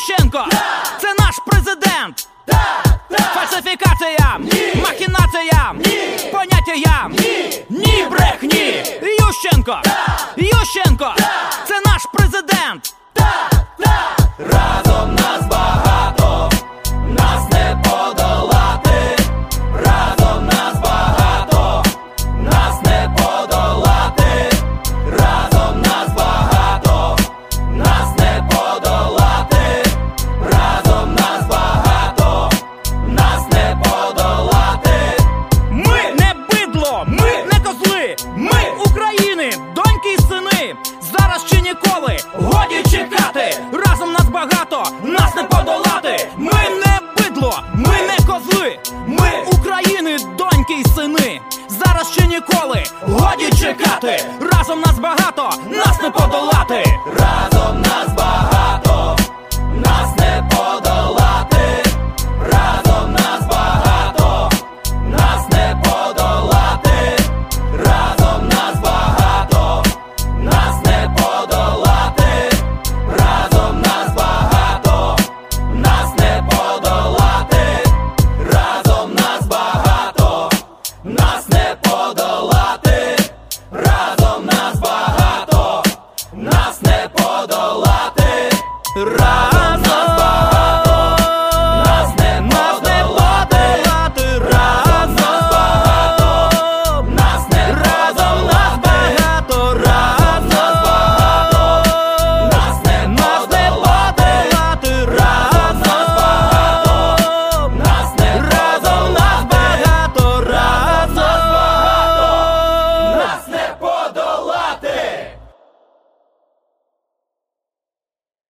Ющенко, це наш президент. Фальсифікаціям, махінаціям, поняттям, ні брехні. Ющенко, Ющенко, це наш президент. Разом нас багато, нас не подолати. Разом нас багато, нас не подолати. Разом нас багато, нас не подолати. Разом нас багато, нас не подолати. Ми не бидло, ми не козли, ми України, доньки й сини. Зараз чи ніколи, годі чекати. Разом нас багато, нас не подолати. Ми не бидло, ми не козли, ми України, доньки й сини. Зараз чи ніколи, годі чекати. Разом нас багато, нас не подолати. Разом